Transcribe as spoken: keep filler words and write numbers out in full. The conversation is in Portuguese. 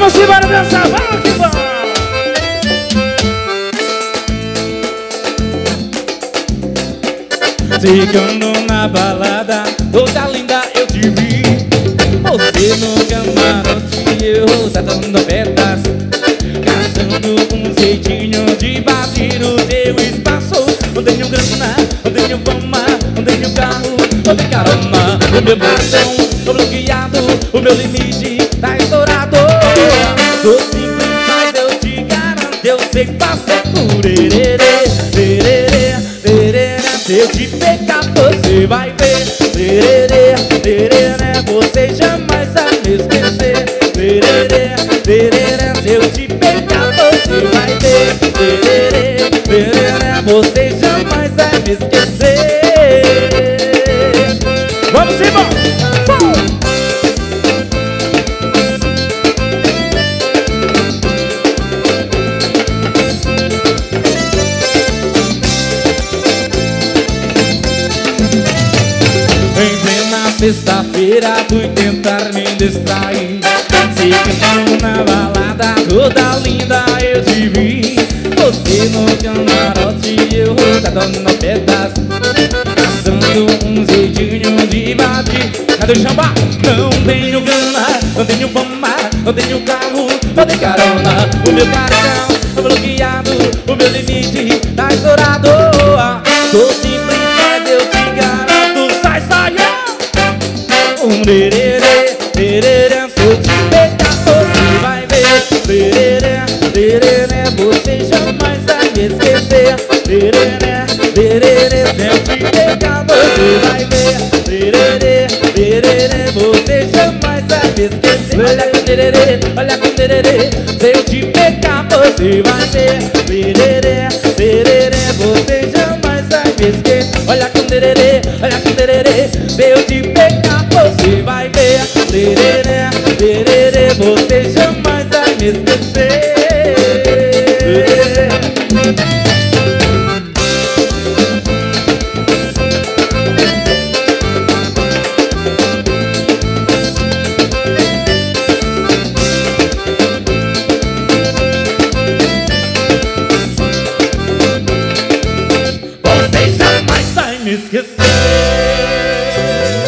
Vamos embora dançar, vamos embora. Chegando na balada, toda linda eu te vi. Você no camarote, eu tá dando pedras, caçando um jeitinho de invadir o teu espaço. Não tenho grana, não tenho fama, não tenho carro, não tenho carona. O meu coração tô bloqueado, o meu limite tá estourado. Sou simples, mas eu te garanto, eu sei fazer curerê, tererê, tererê. Se eu te pegar, você vai ver. Tererê, tererê, você jamais vai me esquecer. Tererê, tererê, se eu te pegar, você vai ver. Tererê, tererê, você jamais vai me esquecer. Vamos embora. Sexta-feira fui tentar me distrair, chegando na balada, toda linda eu te vi. Você no camarote, eu tá dando pedas, caçando um jeitinho de invadir. Cadê o chamba? Não tenho grana, não tenho fama, não tenho carro, não tenho carona. O meu cartão tá bloqueado, o meu limite tá estourado. Sou simples, mas eu te garanto, sai, sai, um tererê, tererê, se eu te pegar, você vai ver. Tererê, tererê, você jamais vai me esquecer. Tererê, tererê, se eu te pegar, você vai ver. Tererê, tererê, você jamais vai me esquecer. Olha com tererê, olha com tererê, se eu te pegar, você vai ver. Tererê, tererê, você jamais vai me esquecer. Olha com tererê, olha com tererê, se eu te pegar, você vai ver. Tererê, tererê, você jamais vai me esquecer.